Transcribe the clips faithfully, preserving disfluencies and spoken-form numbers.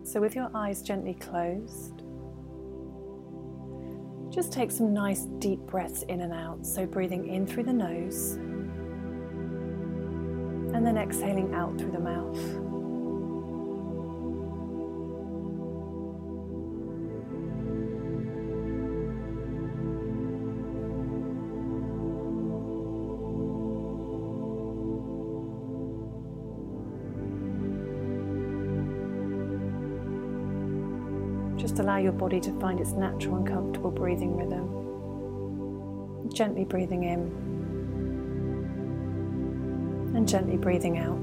So with your eyes gently closed, just take some nice deep breaths in and out. So breathing in through the nose and then exhaling out through the mouth. Just allow your body to find its natural and comfortable breathing rhythm. Gently breathing in and gently breathing out.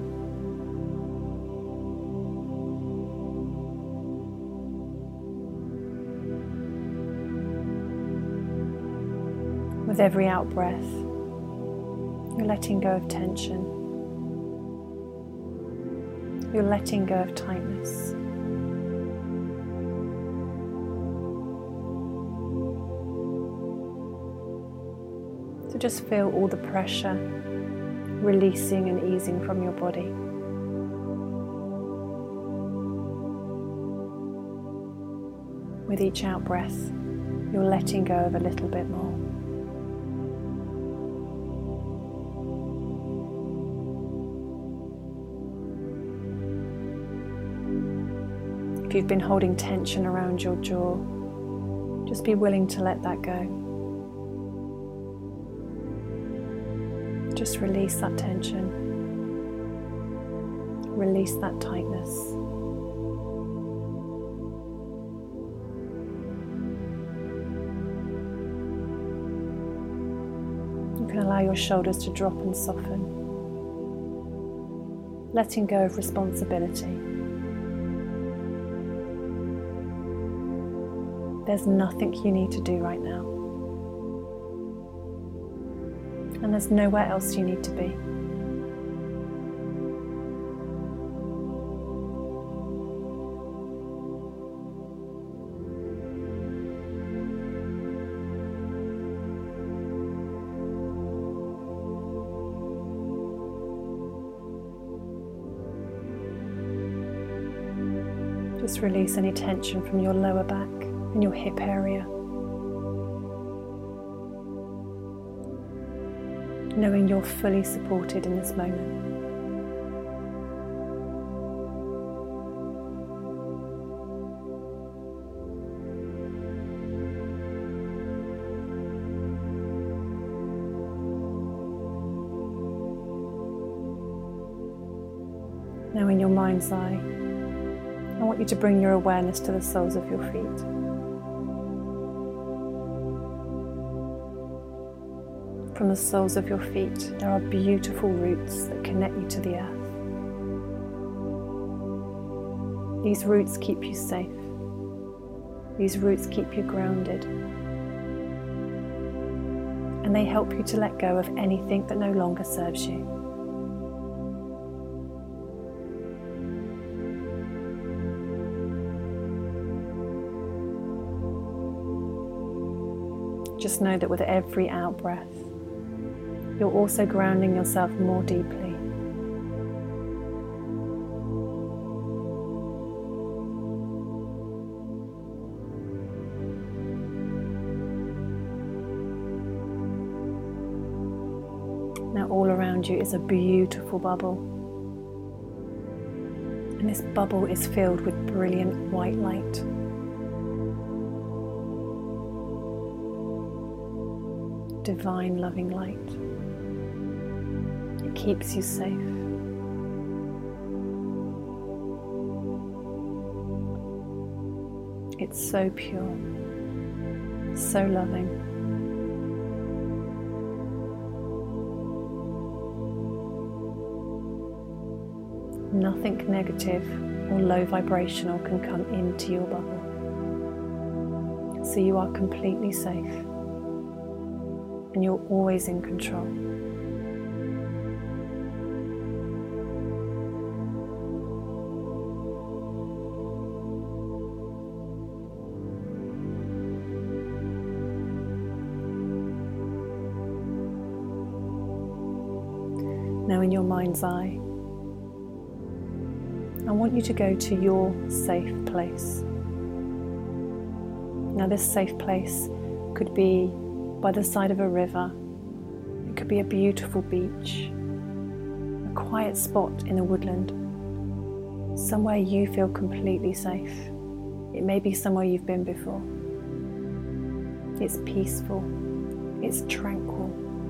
With every out breath, you're letting go of tension. You're letting go of tightness. So just feel all the pressure releasing and easing from your body. With each out breath, you're letting go of a little bit more. If you've been holding tension around your jaw, just be willing to let that go. Just release that tension. Release that tightness. You can allow your shoulders to drop and soften, letting go of responsibility. There's nothing you need to do right now. And there's nowhere else you need to be. Just release any tension from your lower back and your hip area. Knowing you're fully supported in this moment. Now in your mind's eye, I want you to bring your awareness to the soles of your feet. From the soles of your feet, there are beautiful roots that connect you to the earth. These roots keep you safe. These roots keep you grounded. And they help you to let go of anything that no longer serves you. Just know that with every out breath, you're also grounding yourself more deeply. Now all around you is a beautiful bubble. And this bubble is filled with brilliant white light. Divine loving light. It keeps you safe. It's so pure, so loving. Nothing negative or low vibrational can come into your bubble. So you are completely safe. And you're always in control. Now in your mind's eye, I want you to go to your safe place. Now, this safe place could be by the side of a river. It could be a beautiful beach, a quiet spot in a woodland, somewhere you feel completely safe. It may be somewhere you've been before. It's peaceful, it's tranquil.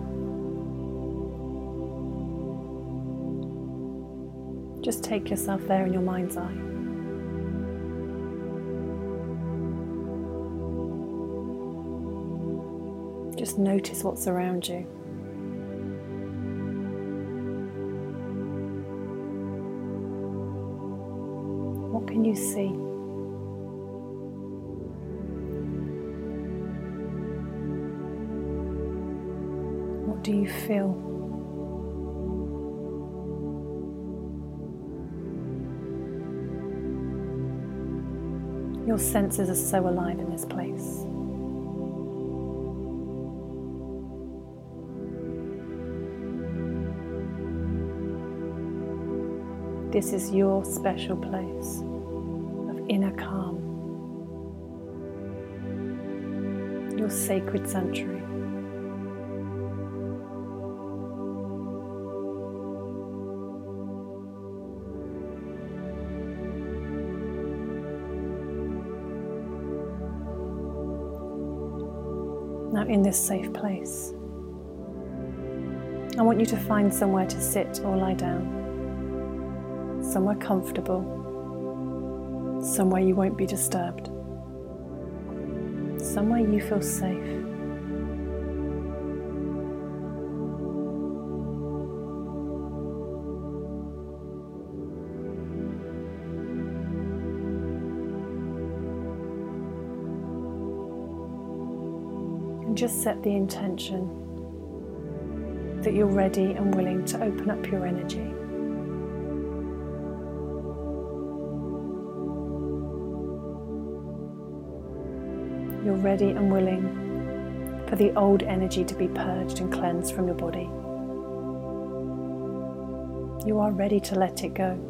Just take yourself there in your mind's eye. Just notice what's around you. What can you see? What do you feel? Your senses are so alive in this place. This is your special place of inner calm, your sacred sanctuary. Now, in this safe place, I want you to find somewhere to sit or lie down, somewhere comfortable, somewhere you won't be disturbed, somewhere you feel safe. And just set the intention that you're ready and willing to open up your energy. You're ready and willing for the old energy to be purged and cleansed from your body. You are ready to let it go.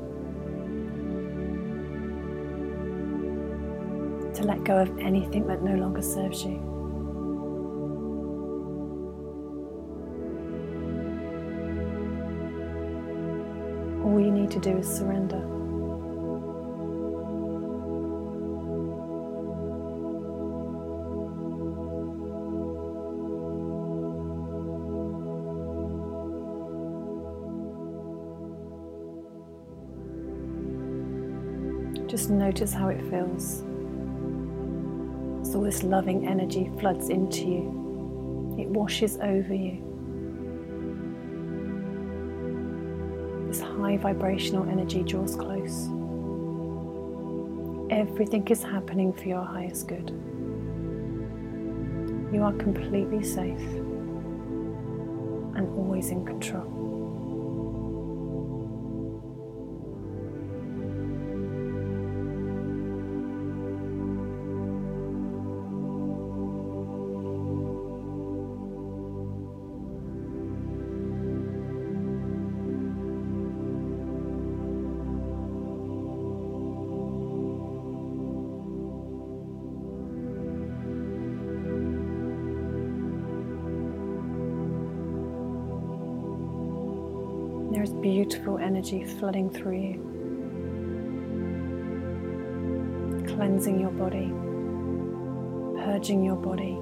To let go of anything that no longer serves you. All you need to do is surrender. Just notice how it feels. As all this loving energy floods into you, it washes over you. This high vibrational energy draws close. Everything is happening for your highest good. You are completely safe and always in control. There is beautiful energy flooding through you, cleansing your body, purging your body.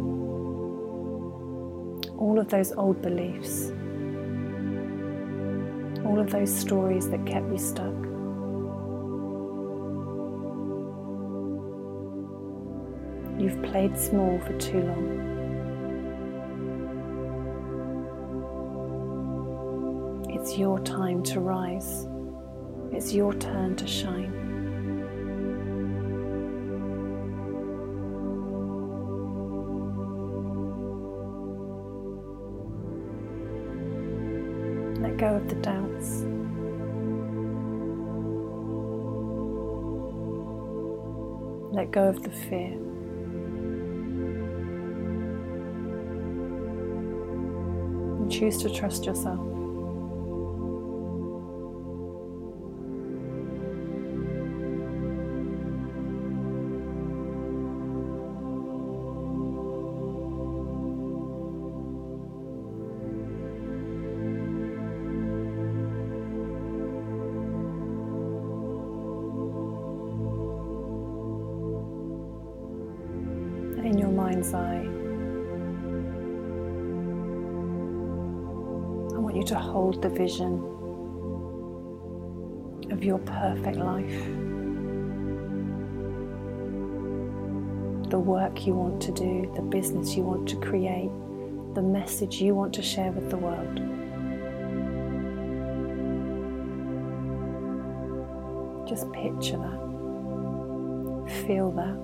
All of those old beliefs, all of those stories that kept you stuck. You've played small for too long. It's your time to rise. It's your turn to shine. Let go of the doubts. Let go of the fear. And choose to trust yourself. mind's eye. I want you to hold the vision of your perfect life, the work you want to do, the business you want to create, the message you want to share with the world. Just picture that, feel that.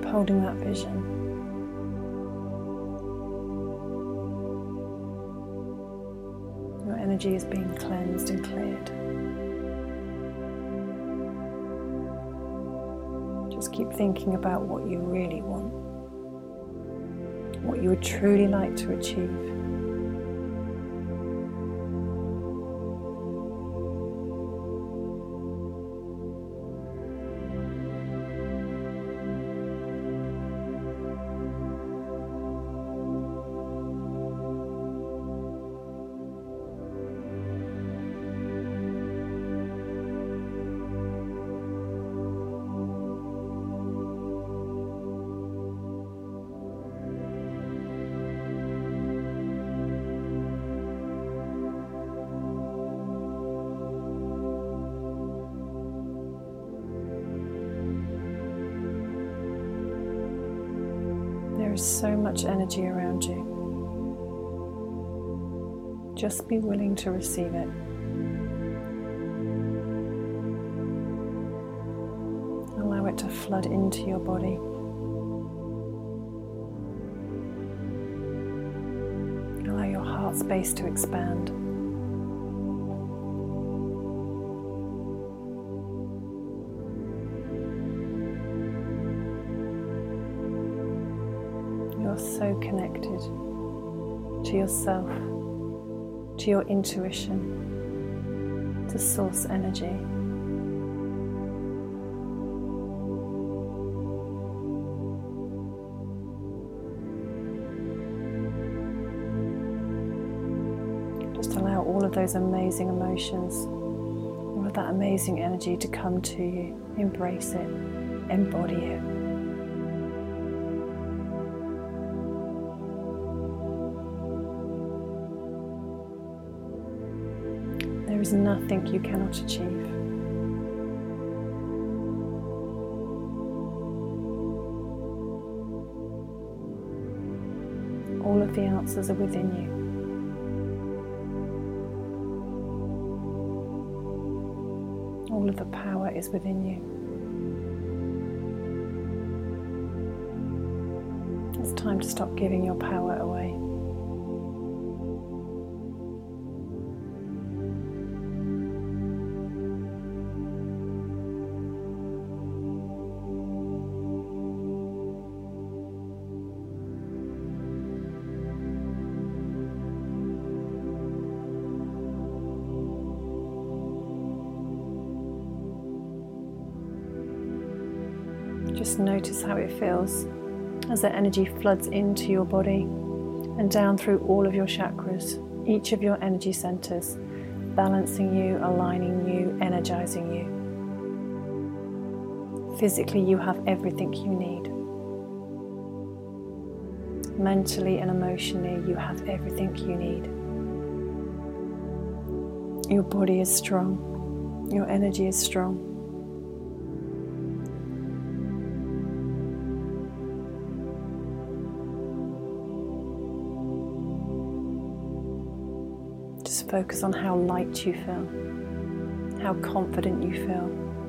Keep holding that vision. Your energy is being cleansed and cleared. Just keep thinking about what you really want, what you would truly like to achieve. There is so much energy around you. Just be willing to receive it. Allow it to flood into your body. Allow your heart space to expand. You're so connected to yourself, to your intuition, to source energy. Just allow all of those amazing emotions, all of that amazing energy to come to you. Embrace it, embody it. There is nothing you cannot achieve. All of the answers are within you. All of the power is within you. It's time to stop giving your power away. Just notice how it feels as that energy floods into your body and down through all of your chakras, each of your energy centers, balancing you, aligning you, energizing you. Physically, you have everything you need. Mentally and emotionally, you have everything you need. Your body is strong. Your energy is strong. Just focus on how light you feel, how confident you feel,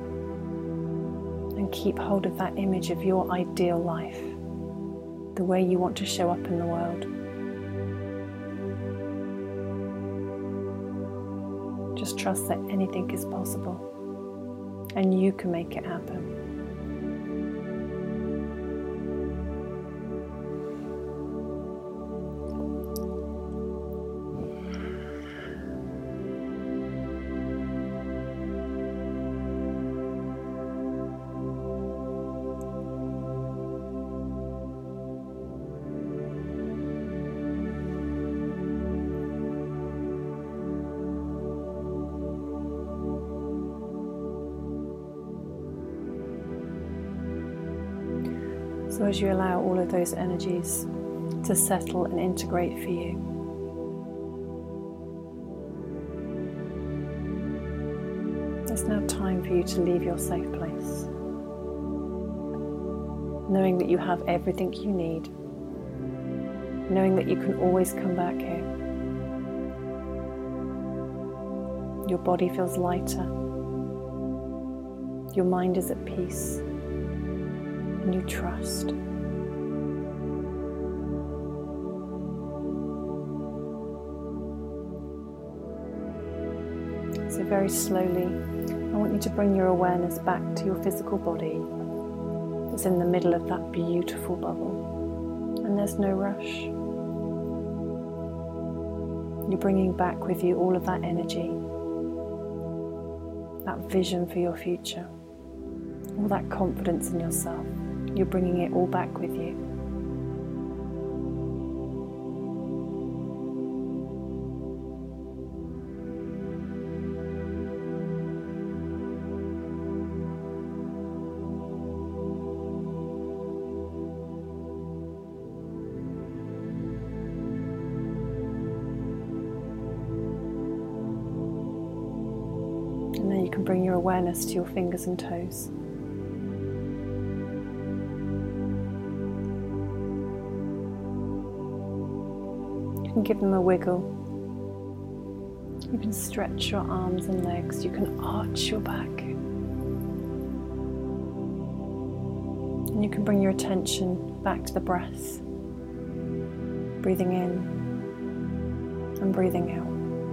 and keep hold of that image of your ideal life, the way you want to show up in the world. Just trust that anything is possible, and you can make it happen. So as you allow all of those energies to settle and integrate for you, it's now time for you to leave your safe place, knowing that you have everything you need, knowing that you can always come back here. Your body feels lighter, your mind is at peace, and you trust. So very slowly, I want you to bring your awareness back to your physical body that's in the middle of that beautiful bubble, and there's no rush. You're bringing back with you all of that energy, that vision for your future, all that confidence in yourself. You're bringing it all back with you. And then you can bring your awareness to your fingers and toes. You can give them a wiggle. You can stretch your arms and legs. You can arch your back. And you can bring your attention back to the breath. Breathing in and breathing out.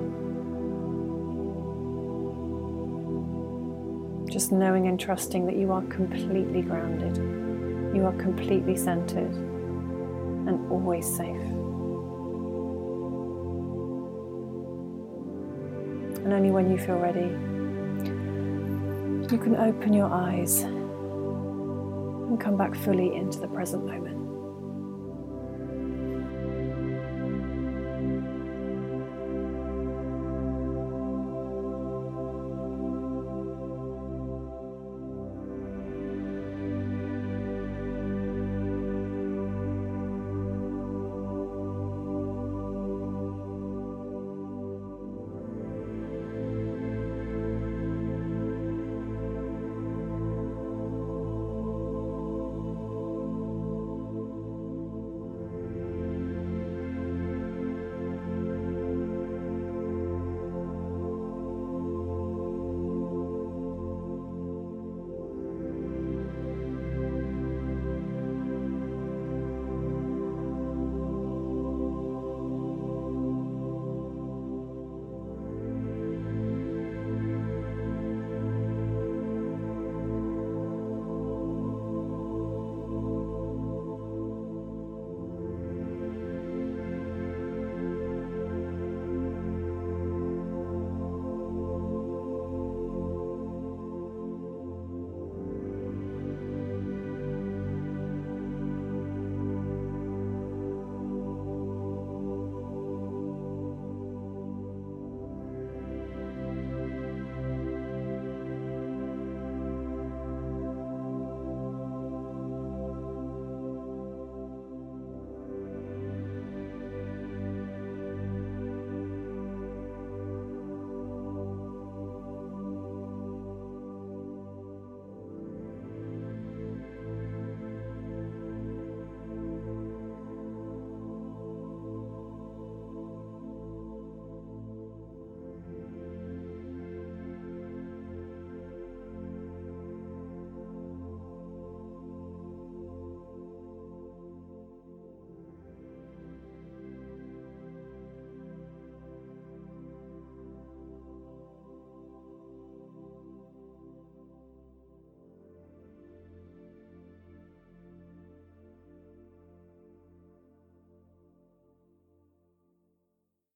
Just knowing and trusting that you are completely grounded, you are completely centered, and always safe. And only when you feel ready, you can open your eyes and come back fully into the present moment.